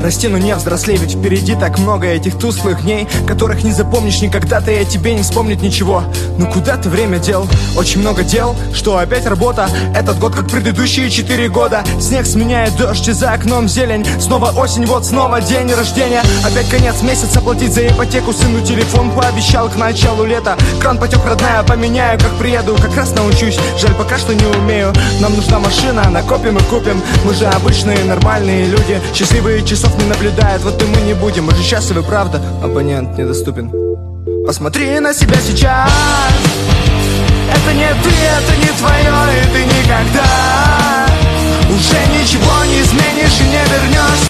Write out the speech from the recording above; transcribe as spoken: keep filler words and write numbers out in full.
Прости, но не взрослей, ведь впереди так много этих тусклых дней, которых не запомнишь никогда, ты о тебе не вспомнить ничего. Ну куда ты время дел? Очень много дел, что опять работа. Этот год как предыдущие четыре года. Снег сменяет дождь, и за окном зелень. Снова осень, вот снова день рождения. Опять конец месяца, платить за ипотеку. Сыну телефон пообещал к началу лета. Кран потек, родная, поменяю, как приеду. Как раз научусь, жаль, пока что не умею. Нам нужна машина, накопим и купим. Мы же обычные нормальные люди. Счастливые часов не наблюдают, вот и мы не будем. Мы же счастливы, правда, абонент недоступен. Посмотри на себя сейчас. Это не ты, это не твое, и ты никогда уже ничего не изменишь и не вернешь.